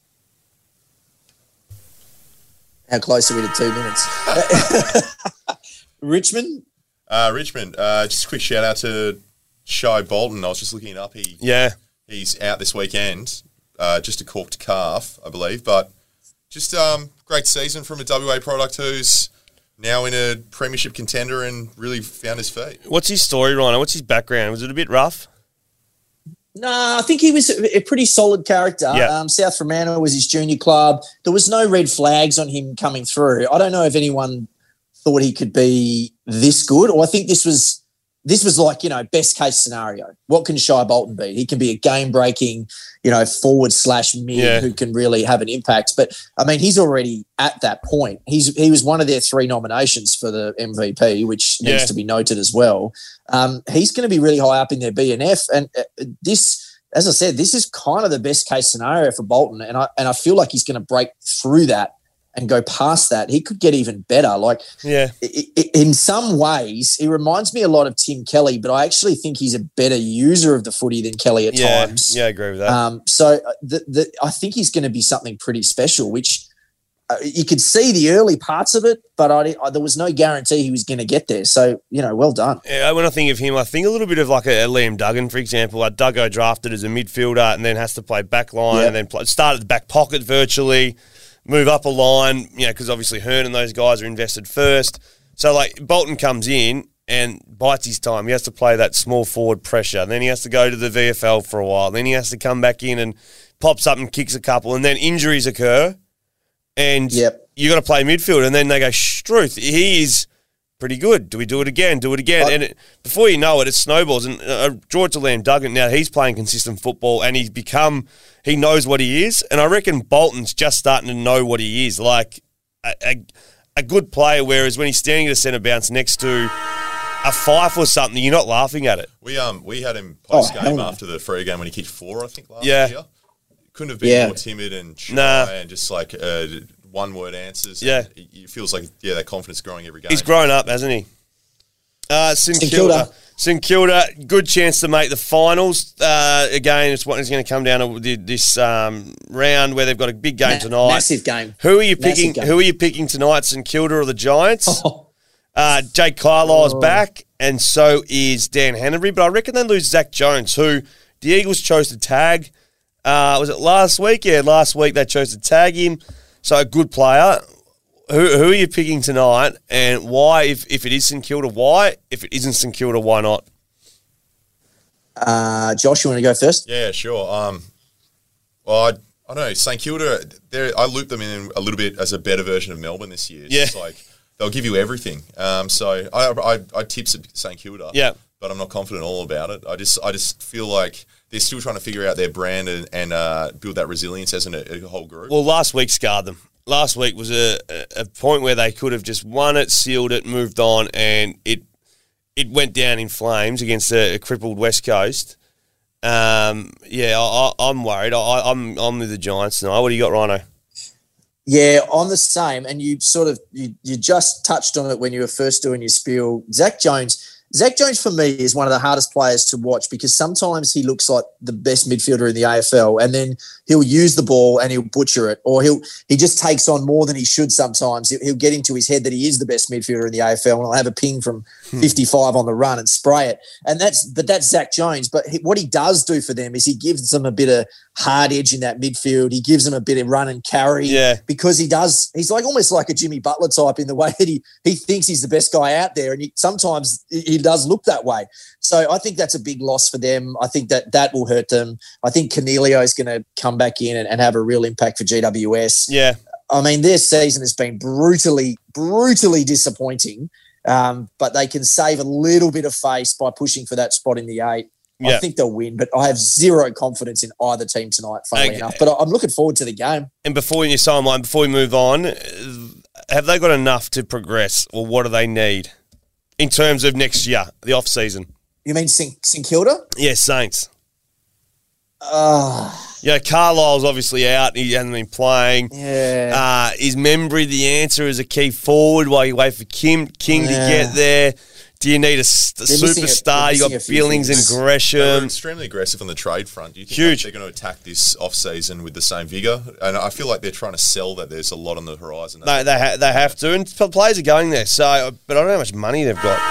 How close are we to two minutes? Richmond? Uh, Richmond, uh, just a quick shout out to Shy Bolton. I was just looking it up. He Yeah, He's out this weekend, uh, just a corked calf, I believe. But just um, great season from a W A product who's now in a premiership contender and really found his feet. what's his story, Rhino? What's his background? Was it a bit rough? No, I think he was a, a pretty solid character. Yeah. Um, South Fremantle was his junior club. There was no red flags on him coming through. I don't know if anyone thought he could be this good, or I think this was this was like, you know, best case scenario. What can Shy Bolton be? He can be a game breaking, you know, forward slash mid Yeah. who can really have an impact. But I mean, he's already at that point. He's he was one of their three nominations for the M V P, which needs Yeah. to be noted as well. Um, he's going to be really high up in their B N F, and uh, this, as I said, this is kind of the best case scenario for Bolton, and I and I feel like he's going to break through that and go past that. He could get even better. Like, Yeah, i- i- in some ways, he reminds me a lot of Tim Kelly, but I actually think he's a better user of the footy than Kelly at yeah, times. yeah. I agree with that. Um, so uh, the, the, I think he's going to be something pretty special, which uh, you could see the early parts of it, but I, I, there was no guarantee he was going to get there. So, you know, well done. Yeah, when I think of him, I think a little bit of like a, a Liam Duggan, for example. Like Duggo drafted as a midfielder and then has to play back line Yep. and then play, start at the back pocket virtually, move up a line, you know, because obviously Hearn and those guys are invested first. So, like, Bolton comes in and bites his time. He has to play that small forward pressure. Then he has to go to the V F L for a while. Then he has to come back in and pops up and kicks a couple. And then injuries occur and Yep. you got to play midfield. And then they go, Struth, he is pretty good. Do we do it again? Do it again? I- and it, before you know it, it snowballs. And uh, draw it to Liam Duggan. Now he's playing consistent football and he's become, he knows what he is. And I reckon Bolton's just starting to know what he is. Like a, a, a good player, whereas when he's standing at a centre bounce next to a Fife or something, you're not laughing at it. We um we had him Oh, post game hell no. after the free game when he kicked four, I think, last Yeah. year. Couldn't have been Yeah. more timid and shy Nah. and just like uh, one word answers. Yeah. And it it feels like yeah, that confidence is growing every game. He's grown up, hasn't he? Uh, St St Kilda. Kilda. St Kilda, good chance to make the finals. Uh, again, it's what is going to come down to this um, round where they've got a big game Ma- tonight. Massive game. Who are you Massive picking? game. Who are you picking tonight? St Kilda or the Giants? Oh. Uh, Jake Carlisle's Oh. back, and so is Dan Henry. But I reckon they lose Zach Jones, who the Eagles chose to tag. Uh, was it last week? Yeah, last week they chose to tag him. So a good player. Who, who are you picking tonight, and why? If, if it is St Kilda, why? If it isn't St Kilda, why not? Uh, Josh, you want to go first? Yeah, sure. Um, well, I, I don't know. St Kilda, they're- I looped them in a little bit as a better version of Melbourne this year. It's Yeah. just like they'll give you everything. Um, so I, I, I tip St Kilda. Yeah. But I'm not confident all about it. I just, I just feel like they're still trying to figure out their brand and, and uh, build that resilience as an, a, a whole group. Well, last week scarred them. Last week was a, a point where they could have just won it, sealed it, moved on, and it it went down in flames against a, a crippled West Coast. Um, yeah, I, I, I'm worried. I, I'm I'm with the Giants tonight. What do you got, Rhino? Yeah, on the same, and you sort of you, you just touched on it when you were first doing your spiel. Zach Jones. Zach Jones, for me, is one of the hardest players to watch because sometimes he looks like the best midfielder in the A F L, and then he'll use the ball and he'll butcher it, or he'll he just takes on more than he should sometimes. He'll, he'll get into his head that he is the best midfielder in the A F L, and he'll have a ping from fifty-five on the run and spray it. And that's but that's Zach Jones. But he, what he does do for them is he gives them a bit of hard edge in that midfield. He gives them a bit of run and carry. Yeah. Because he does, he's like almost like a Jimmy Butler type in the way that he he thinks he's the best guy out there, and he, sometimes he does look that way. So I think that's a big loss for them. I think that that will hurt them. I think Cornelio is going to come back in and, and have a real impact for G W S. Yeah. I mean, their season has been brutally, brutally disappointing, um, but they can save a little bit of face by pushing for that spot in the eight. Yeah. I think they'll win, but I have zero confidence in either team tonight, funnily Okay. enough. But I'm looking forward to the game. And before you sign line, before we move on, uh, have they got enough to progress, or what do they need in terms of next year, the off season? You mean St. St Kilda? Yeah, Saints. Uh, Yeah, Carlisle's obviously out. He hasn't been playing. yeah. Uh, is Membry the answer as a key forward while you wait for Kim King Yeah. to get there? Do you need a, st- They're missing a- superstar? they're You missing got a few Billings and things. They were Gresham. extremely aggressive on the trade front. Do you think Huge. they're going to attack this off-season with the same vigour? And I feel like they're trying to sell that there's a lot on the horizon. No, they ha- they have to, and p- players are going there. So, but I don't know how much money they've got.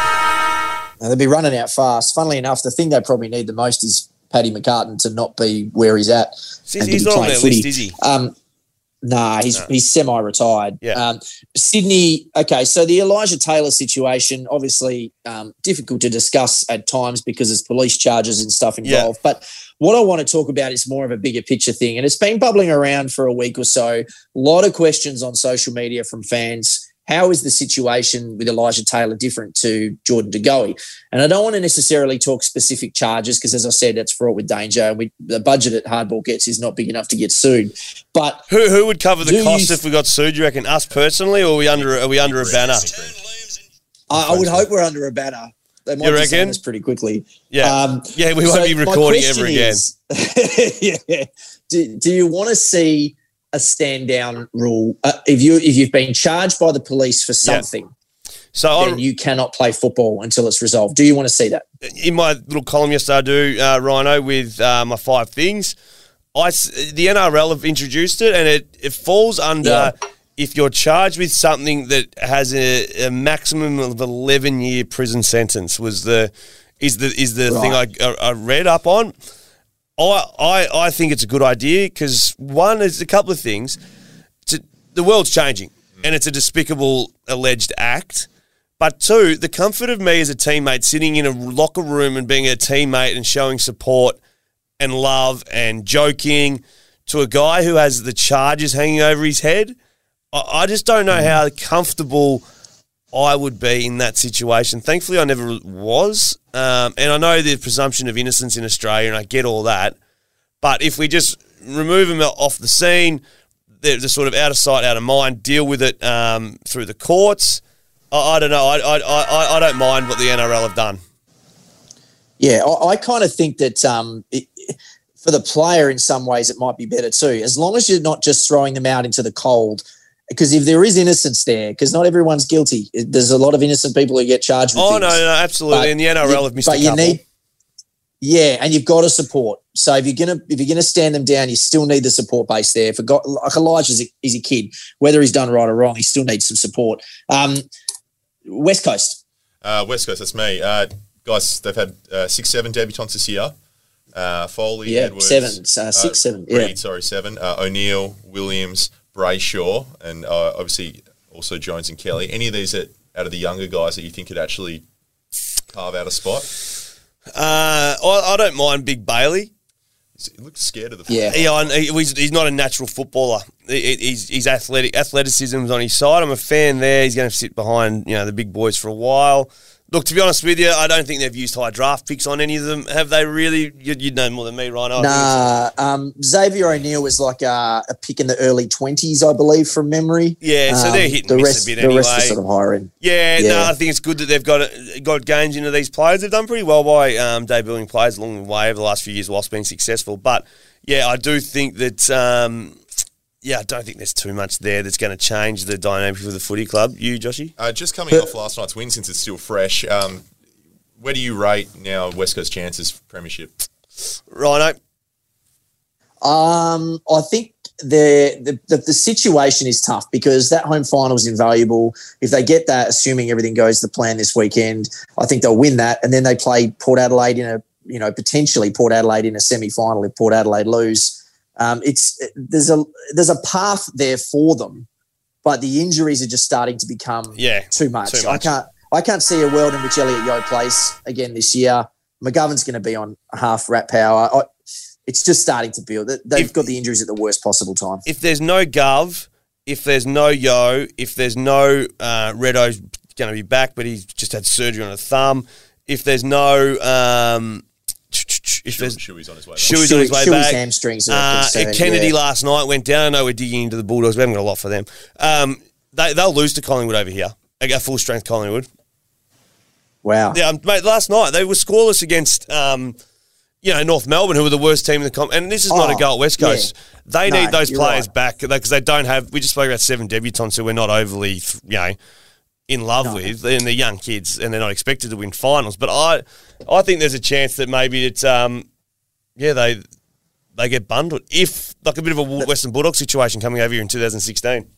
They'll be running out fast. Funnily enough, the thing they probably need the most is Paddy McCartan to not be where he's at. See, and to he's be not on playing their footy. list, is he? Um, nah, he's No. he's semi-retired. Yeah. Um, Sydney. Okay, so the Elijah Taylor situation, obviously um, difficult to discuss at times because there's police charges and stuff involved. But what I want to talk about is more of a bigger picture thing, and it's been bubbling around for a week or so. A lot of questions on social media from fans. How is the situation with Elijah Taylor different to Jordan De Goey? And I don't want to necessarily talk specific charges because, as I said, that's fraught with danger. And we, the budget at Hardball Gets is not big enough to get sued. But Who who would cover the Do cost you- if we got sued? Do you reckon us personally, or are we under are we under a banner? I, I would hope we're under a banner. They might You be reckon? saying this pretty quickly. Yeah, Um, yeah. We won't so be my recording question ever again. is- yeah. Do, do you want to see a stand down rule? Uh, if you if you've been charged by the police for something, So then I, you cannot play football until it's resolved. Do you want to see that? in my little column yesterday, I do uh, Rhino with uh, my five things. I s- the N R L have introduced it, and it, it falls under Yeah. if you're charged with something that has a, a maximum of eleven year prison sentence. Was the is the is the thing I, Right. I I read up on. I I, I think it's a good idea because one is a couple of things. To, the world's changing, and it's a despicable alleged act. But two, the comfort of me as a teammate sitting in a locker room and being a teammate and showing support and love and joking to a guy who has the charges hanging over his head, I, I just don't know how comfortable I would be in that situation. Thankfully, I never was. Um, and I know the presumption of innocence in Australia, and I get all that. But if we just remove him off the scene, they're just sort of out of sight, out of mind, deal with it um, through the courts. I, I don't know. I, I I I don't mind what the N R L have done. Yeah, I, I kind of think that um, it, for the player in some ways it might be better too, as long as you're not just throwing them out into the cold because if there is innocence there, because not everyone's guilty. There's a lot of innocent people who get charged with Oh, things. no, no, absolutely. But and the N R L you, have missed but a you couple. need, yeah, and you've got to support. So if you're gonna if you're gonna stand them down, you still need the support base there. For God, like Elijah's a, he's a kid, whether he's done right or wrong, he still needs some support. Um, West Coast, Uh, West Coast, that's me. Uh, guys, they've had uh, six, seven debutants this year. Uh, Foley, yeah, Edwards. seven, uh, six, uh, seven, yeah. Reed, sorry, seven. Uh, O'Neill, Williams, Brayshaw, and uh, obviously also Jones and Kelly. Any of these that, out of the younger guys that you think could actually carve out a spot? Uh, I, I don't mind Big Bailey. He looks scared of the Yeah. football. Yeah, I- he, he's, he's not a natural footballer. He, he's, he's athletic. Athleticism's on his side. I'm a fan there. He's going to sit behind, you know, the big boys for a while. Look, to be honest with you, I don't think they've used high draft picks on any of them. Have they really? You'd, you'd know more than me, Ryan. I think it's- Nah, um, Xavier O'Neill was like a, a pick in the early twenties, I believe, from memory. Yeah, so Um, they're hitting the miss rest, a bit The anyway. rest are sort of higher end. Yeah, Yeah. no, I think it's good that they've got got gains into these players. They've done pretty well by um, debuting players along the way over the last few years whilst being successful. But, yeah, I do think that, um, yeah, I don't think there's too much there that's going to change the dynamic of the footy club. You, Joshy? Uh, just coming off last night's win, since it's still fresh, um, where do you rate now West Coast chances for premiership? Rhino? Um, I think the, the the the situation is tough because that home final is invaluable. If they get that, assuming everything goes to plan this weekend, I think they'll win that, and then they play Port Adelaide in a you know potentially Port Adelaide in a semi final if Port Adelaide lose. Um, it's there's a there's a path there for them, but the injuries are just starting to become Yeah, too much. too I much. can't I can't see a world in which Elliot Yeo plays again this year. McGovern's going to be on half rat power. I, it's just starting to build. They've If- got the injuries at the worst possible time. If there's no Gov, if there's no Yo, if there's no uh, Redo's going to be back, but he's just had surgery on a thumb. If there's no, um, if there's Shuey's on his way back. Shuey's on his way Shuey's back. hamstrings are Uh, concerned, Kennedy yeah. last night went down. I know we're digging into the Bulldogs. We haven't got a lot for them. Um, they, they'll lose to Collingwood over here. They got full strength Collingwood. Wow. Yeah, um, mate. Last night they were scoreless against, um, you know, North Melbourne, who were the worst team in the comp. And this is not Oh, a go at West Coast. They No, need those you're players right. back because they don't have. We just spoke about seven debutants who we're not overly, you know, in love No. with, and they're young kids, and they're not expected to win finals. But I, I think there's a chance that maybe it's, um, yeah, they they get bundled if like a bit of a Western Bulldog situation coming over here in two thousand sixteen.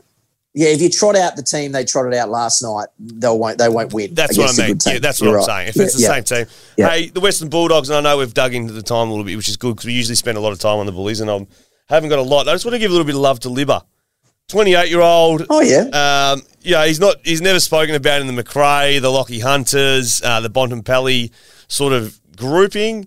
Yeah, if you trot out the team they trotted out last night, they won't. They won't win. That's what against I a mean. good team. Yeah, that's what You're I'm right. saying. If Yeah, it's the yeah. same team. Yeah. Hey, the Western Bulldogs, and I know we've dug into the time a little bit, which is good because we usually spend a lot of time on the Bullies, and I haven't got a lot. I just want to give a little bit of love to Libba. twenty-eight-year-old. Oh yeah. Um, yeah, he's not. He's never spoken about in the Macrae, the Lockie Hunters, uh, the Bontempelli sort of grouping.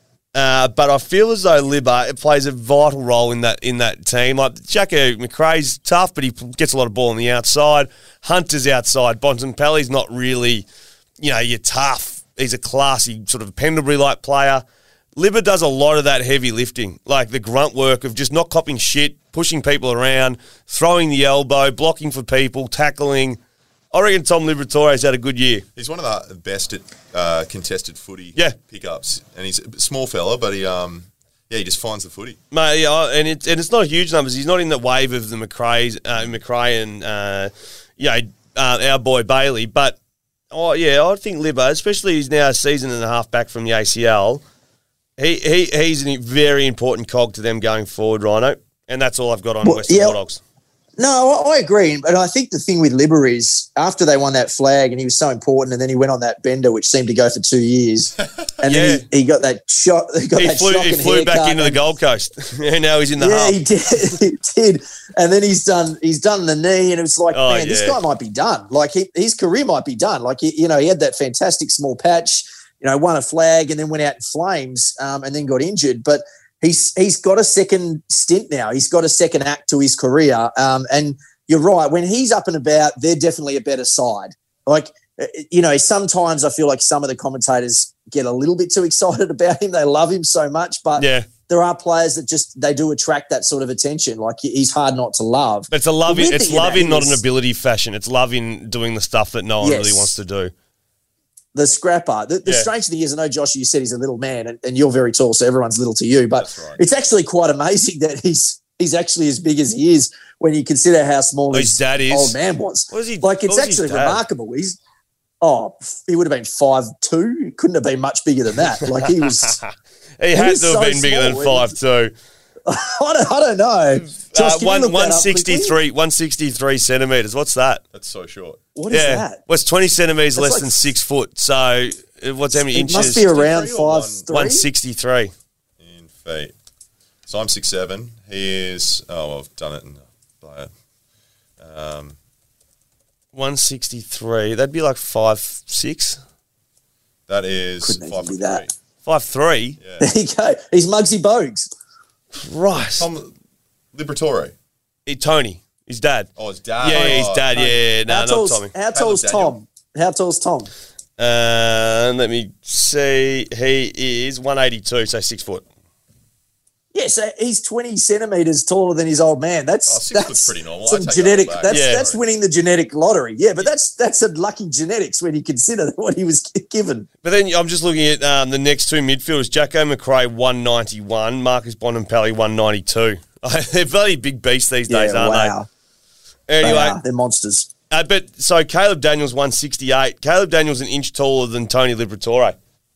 Uh, but I feel as though Libba plays a vital role in that in that team. Like Jacko McRae's tough, but he gets a lot of ball on the outside. Hunter's outside. Bontempelli's not really, you know, you're tough. He's a classy sort of Pendlebury-like player. Libba does a lot of that heavy lifting, like the grunt work of just not copping shit, pushing people around, throwing the elbow, blocking for people, tackling. I reckon Tom Liberatore's had a good year. He's one of the best at uh, contested footy Yeah. pickups, and he's a small fella, but he um yeah he just finds the footy. Mate, yeah, and it's and it's not huge numbers. He's not in the wave of the McRae's, uh, McRae and uh, you know uh, our boy Bailey. But oh yeah, I think Libba, especially he's now a season and a half back from the A C L. He he he's a very important cog to them going forward, Rhino. And that's all I've got on Well, Western yeah. Bulldogs. No, I I agree. But I think the thing with Libba is after they won that flag and he was so important and then he went on that bender, which seemed to go for two years. And Yeah. then he, he got that shot. He, got He that flew, he shocking flew back haircut into the and- Gold Coast. And now he's in the Yeah, half. he did. he did. And then he's done he's done the knee and it was like, Oh, man, this yeah. guy might be done. Like he, his career might be done. Like, he, you know, he had that fantastic small patch, you know, won a flag and then went out in flames um, and then got injured. But he's he's got a second stint now. He's got a second act to his career. Um, and you're right. When he's up and about, they're definitely a better side. Like, you know, sometimes I feel like some of the commentators get a little bit too excited about him. They love him so much, but Yeah. there are players that just they do attract that sort of attention. Like he's hard not to love. But it's a love. The weird It's thing about love in him not an is ability fashion. It's love in doing the stuff that no one Yes. really wants to do. The scrapper. The, the Yeah. strange thing is, I know, Josh, you said he's a little man and, and you're very tall, so everyone's little to you. But That's right. it's actually quite amazing that he's he's actually as big as he is when you consider how small his his dad is. old man was. What is he- like, it's what was his actually dad? remarkable. He's oh, he would have been five two. He couldn't have been much bigger than that. Like he was. He had is to have so been bigger small. than five two. I don't, I don't know. Josh, Uh, can you one look that one up sixty quickly? three one sixty three centimeters. What's that? That's so short. What is yeah, that? well, it's twenty centimeters That's less like- than six foot. So uh, what's how many It inches? must be around sixty-three or five one- three. one sixty three. In feet. So I'm six seven. He is. Oh, I've done it. In, by it. Um, One sixty three. That'd be like five six. that is Couldn't five even foot be that. three. Five three. Yeah. There you go. He's Muggsy Bogues. Right. Tom Liberatore. Eh, Tony, his dad. Oh, his dad. Yeah, his Oh, dad. Yeah, no, how not tall's, Tommy. how tall's Daniel. Tom? How tall's Tom? Uh, let me see. He is one eighty two, so six foot. Yeah, so he's twenty centimeters taller than his old man. That's Oh, six that's foot's pretty normal. I Some take that genetic. all back. That's Yeah. that's winning the genetic lottery. Yeah, but that's that's a lucky genetics when you consider what he was given. But then I'm just looking at um, the next two midfielders. Jacko McRae, one ninety-one. Marcus Bonampelli, one ninety-two. They're bloody big beasts these days, yeah, aren't wow. they? Anyway, They are. They're monsters. uh, but so Caleb Daniels, one sixty-eight. Caleb Daniels an inch taller than Tony Liberatore.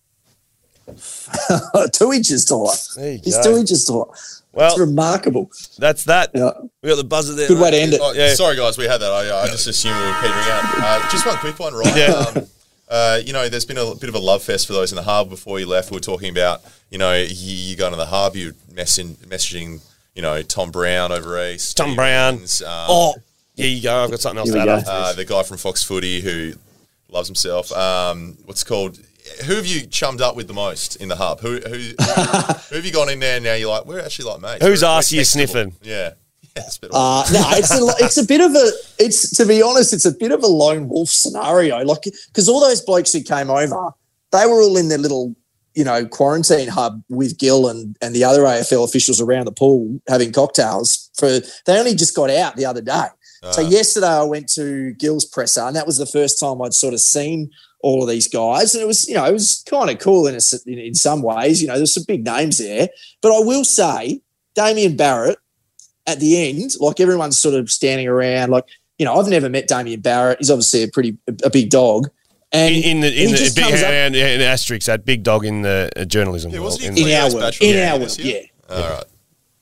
two inches taller. There you He's go. two inches taller. Well, It's remarkable. that's that. Yeah. We got the buzzer there. Good way mate. to end it. Oh, Yeah. Sorry, guys, we had that. I, I just assumed we were petering out. Uh, just one quick one, right? Yeah. Um, uh, you know, there's been a bit of a love fest for those in the hub. Before you left, we were talking about, you know, you, you going to the hub, you're messing, messaging, you know, Tom Brown over east. Tom Brown. Stevens, Um, Oh, here you go. I've got something else Here to we add go. after uh, this. the guy from Fox Footy who loves himself. Um, what's it called? Who have you chummed up with the most in the hub? Who who, who, who have you gone in there and now you're like, we're actually like mates. Whose We're- we're arse are you textable. sniffing? Yeah. Yeah, it's a bit Uh, no, it's a, it's a bit of a, it's, to be honest, it's a bit of a lone wolf scenario. Like, because all those blokes who came over, they were all in their little, you know, quarantine hub with Gill and, and the other A F L officials around the pool having cocktails for, they only just got out the other day. So Ah. yesterday I went to Gill's presser and that was the first time I'd sort of seen all of these guys. And it was, you know, it was kind of cool in, a, in, in some ways. You know, there's some big names there. But I will say, Damien Barrett, at the end, like everyone's sort of standing around, like, you know, I've never met Damien Barrett. He's obviously a pretty, a big dog. And In, in the he in the just big comes up- and, and asterisk, that big dog in the uh, journalism Yeah, world. wasn't he In- in our Cleo's world, bachelor in yeah, our this world, year? yeah. All right.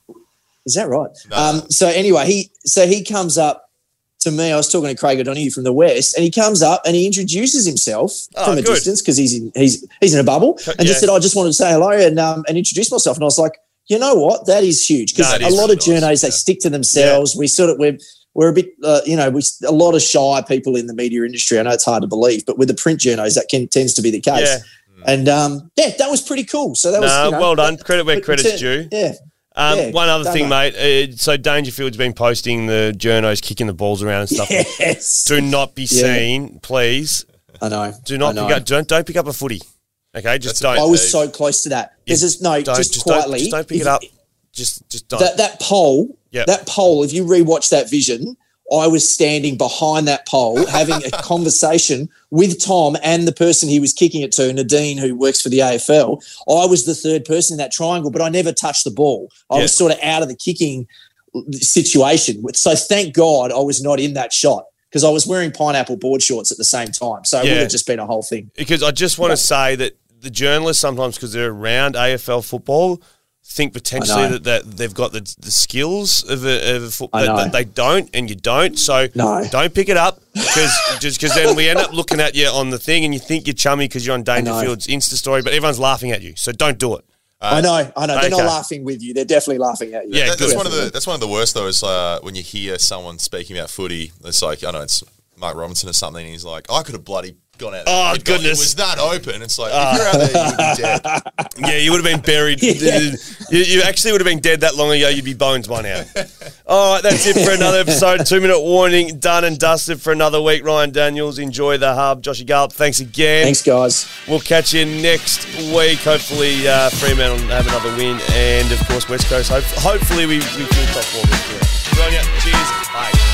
Is that right? No. Um, so anyway, he so he comes up to me. I was talking to Craig O'Donoghue from the West, and he comes up and he introduces himself Oh, from a good. distance because he's in he's he's in a bubble, and Yeah. just said, "I just wanted to say hello and um, and introduce myself." And I was like, "You know what? That is huge because That a is lot of really nice, journos they yeah. stick to themselves. We sort of we're we're a bit uh, you know we a lot of shy people in the media industry. I know it's hard to believe, but with the print journos, that can tends to be the case." Yeah. And um, yeah, that was pretty cool. So that was No, you know, well done. that- Credit where but credit's to- due. Yeah. Um, Yeah, one other done thing, that. mate. Uh, so Dangerfield's been posting the journos kicking the balls around and stuff. Yes. Do not be Yeah. seen, please. I know. Do not I know. pick up. Don't don't pick up a footy. Okay, just That's a don't. I was Dave. so close to that. There's just no, don't just just don't, quietly. just don't pick if- it up. Just just don't. That that pole, Yep. that pole. If you rewatch that vision, I was standing behind that pole having a conversation with Tom and the person he was kicking it to, Nadine, who works for the A F L. I was the third person in that triangle, but I never touched the ball. I Yeah. was sort of out of the kicking situation. So thank God I was not in that shot because I was wearing pineapple board shorts at the same time. So it Yeah. would have just been a whole thing. because I just want to say that the journalists sometimes, because they're around A F L football, think potentially I know. that, that they've got the, the skills of a, of a foot, I that, know. that they don't, and you don't. So No. don't pick it up because just because then we end up looking at you on the thing, and you think you're chummy because you're on Dangerfield's Insta story, but everyone's laughing at you. So don't do it. I know, I know. They're okay. not laughing with you. They're definitely laughing at you. Yeah, That- that's good. one of the that's one of the worst though. Is uh, when you hear someone speaking about footy. It's like I know it's Mark Robinson or something. And he's like, I could have bloody gone out. there. Oh, It got- goodness. It was that open. It's like if you're out there, you'd be dead. Yeah, you would have been buried. Yeah. you, you actually would have been dead that long ago. You'd be bones by now. All right, that's it for another episode. Two minute warning, done and dusted for another week. Ryan Daniels, enjoy the hub. Joshy Gallup, thanks again. Thanks, guys. We'll catch you next week. Hopefully, uh, Fremantle have another win, and of course, West Coast. Hope, hopefully, we we finish top four. Good on you. Cheers. Bye.